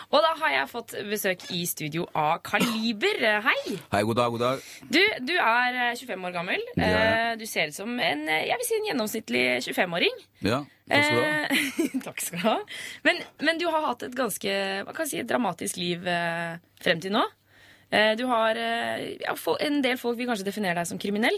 Og da har jeg fått besøk i studio av Kaliber. Hei! Hei, god dag, god dag. Du er 25 år gammel. Du ser ut som en gjennomsnittlig 25-åring. Ja, takk skal du ha. Takk skal du ha. Men du har hatt et ganske dramatisk liv frem til nå. Du har en del folk vil kanskje definere deg som kriminell.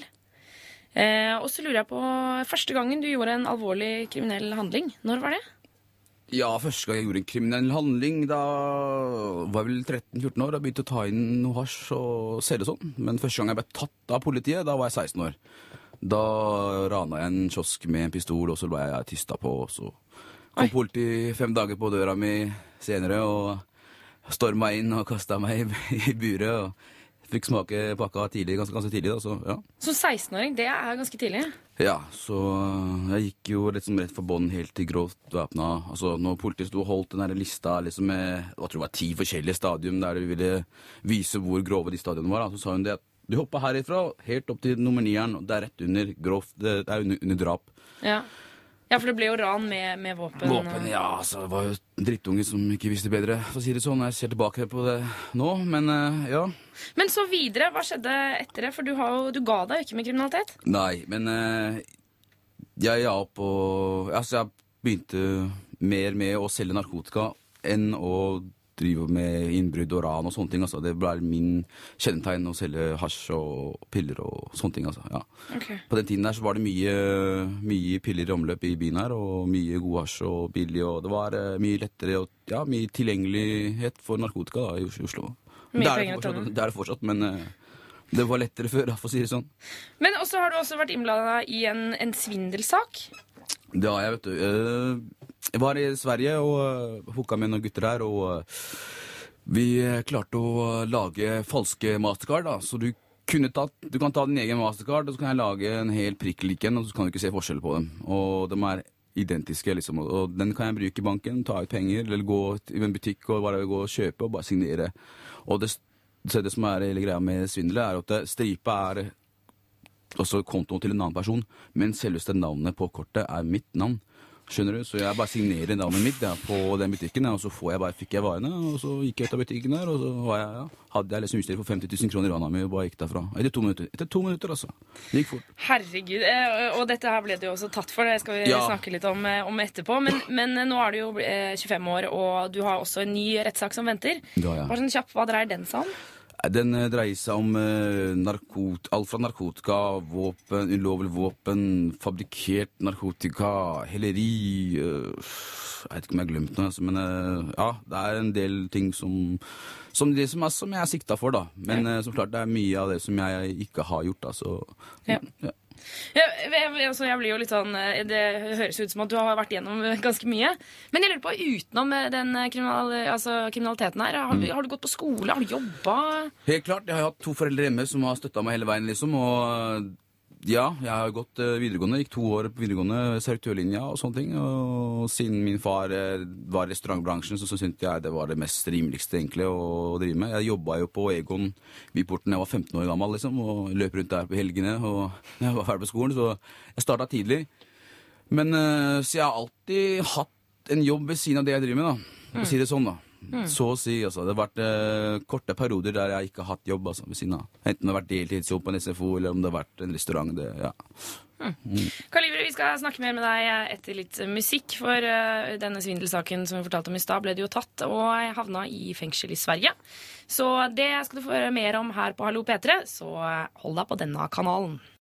Og så lurer jeg på, første gangen du gjorde en alvorlig kriminell handling, når var det? Ja, første gang jeg gjorde en kriminell handling, da var jeg vel 13-14 år, og begynte å ta inn noe hasj og selge sånn. Men første gang jeg ble tatt av politiet, da var jeg 16 år. Da rana jeg en kiosk med en pistol, og så ble jeg tystet på, og så kom politiet 5 dager på døra mi senere, og stormet inn og kastet meg i buret, og fikk smake pakka tidlig, ganske tidlig da, så ja. Så 16-åring, det er ganske tidlig? Ja, så jeg gikk jo rett for bånd helt til grovt væpnet. Altså, når politiet stod og holdt den der lista liksom med, jeg tror det var 10 forskjellige stadium der de ville vise hvor grove de stadionene var, da, så sa hun det at du hopper herifra helt opp til nummer 9-eren, og det er rett under grovt, det er under drap. Ja, for det ble jo ran med våpen. Våpen, ja, altså, det var jo drittunge som ikke visste bedre, for å si det sånn. Jeg ser tilbake på det nå, men ja. Men så videre, hva skjedde etter det? For du ga deg ikke med kriminalitet? Nei, men jeg begynte mer med å selge narkotika enn å drive med innbrudd og ran og sånne ting. Altså. Det ble min kjennetegn å selge hasj og piller og sånne ting. Altså. Ja. Okay. På den tiden der så var det mye piller i omløp i byen her, og mye god hasj og billig, og det var mye lettere og mye tilgjengelighet for narkotika da, i Oslo. Det er det fortsatt, men det var lettere før, for å si det sånn. Men også har du også vært innblandet i en svindelsak? Det har jeg, vet du. Jeg var i Sverige og hooka med noen gutter der, og vi klarte å lage falske Mastercard, da. Så du kan ta din egen Mastercard, og så kan jeg lage en hel prikk lik en, og så kan du ikke se forskjell på dem. Og de er identiske, liksom. Og den kan jeg bruke i banken, ta ut penger, eller gå i en butikk og bare gå og kjøpe og bare signere. Og det som er hele greia med svindel, er at stripa er også kontoen til en annen person, men selveste navnet på kortet er mitt navn. Skjønner du? Så jeg bare signerer navnet mitt på den butikken, og så fikk jeg varene, og så gikk jeg ut av butikken der, og så hadde jeg liksom utstyr for 50 000 kroner i rana mi, og bare gikk derfra. Etter 2 minutter. Etter 2 minutter, altså. Det gikk fort. Herregud, og dette her ble du jo også tatt for, det skal vi snakke litt om etterpå, men nå er du jo 25 år, og du har også en ny rettssak som venter. Ja. Bare sånn kjapp, hva dreier den seg om? Den dreier seg om alt fra narkotika, våpen, ulovlig våpen, fabrikert narkotika, helleri, jeg vet ikke om jeg har glemt noe, men det er en del ting som jeg er sikta for, da. Men så klart det er mye av det som jeg ikke har gjort, da, så ja. Jeg blir jo litt sånn, det høres ut som at du har vært gjennom ganske mye. Men jeg lurer på, utenom den kriminaliteten her, har du gått på skole? Har du jobbet? Helt klart, jeg har hatt 2 foreldre hjemme som har støttet meg hele veien, liksom. Og ja, jeg har gått videregående, gikk 2 år på videregående, servitørlinja og sånne ting. Og siden min far var i restaurantbransjen, så syntes jeg det var det mest rimeligste egentlig å drive med. Jeg jobbet jo på Egon Byporten, jeg var 15 år gammel liksom, og løp rundt der på helgene, og jeg var ferdig på skolen, så jeg startet tidlig. Men så jeg har alltid hatt en jobb ved siden av det jeg driver med, da. For å si det sånn, da. Så å si, altså. Det har vært korte perioder der jeg ikke har hatt jobb, altså, ved siden av. Enten det har vært deltidsjobb på en SFO, eller om det har vært en restaurant, Kaliber, vi skal snakke mer med deg etter litt musikk, for denne svindelsaken som vi fortalte om i stad, ble du jo tatt og havna i fengsel i Sverige. Så det skal du få høre mer om her på Hallo P3, så hold deg på denne kanalen.